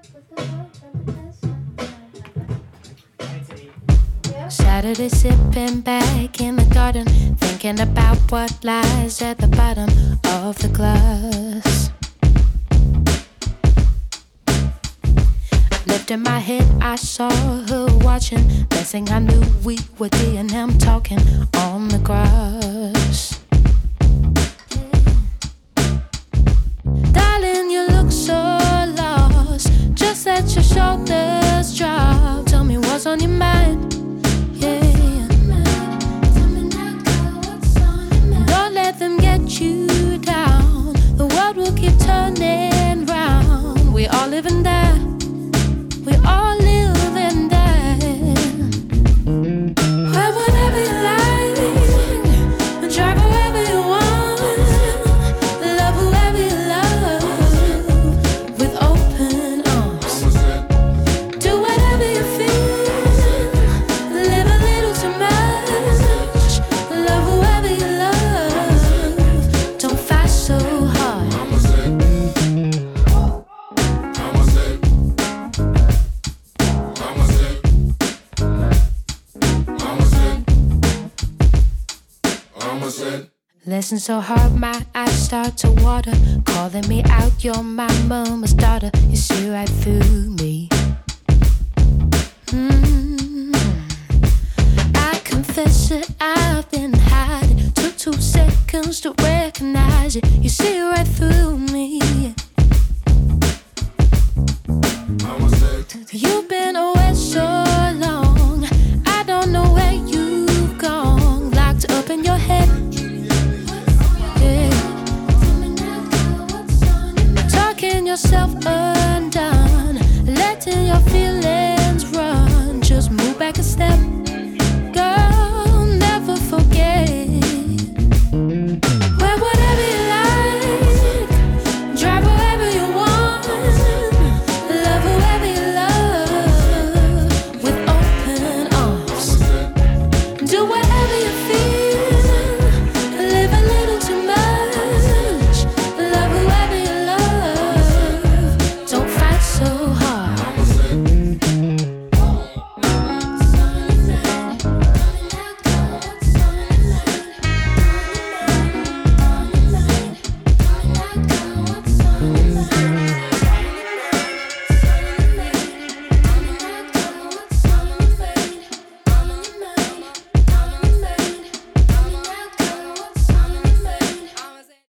Saturday sipping back in the garden, thinking about what lies at the bottom of the glass. Lifting my head, I saw her watching. Next thing I knew, we were D&M talking on the grass. Darling, you look so lost. Just let your shoulders drop. Tell me what's on your mind. Don't let them get you down. The world will keep turning round. We all live and die. We all live and die. Wear whatever you like, and drive wherever you want, love whoever you love, with open arms. Do whatever you feel, live a little too much, love whoever you love. Don't fight so hard. Listen so hard, my eyes start to water. Calling me out, you're my mama's daughter. You see right through me. I confess that I've been hiding. Took 2 seconds to recognize it. You see right through me. You've been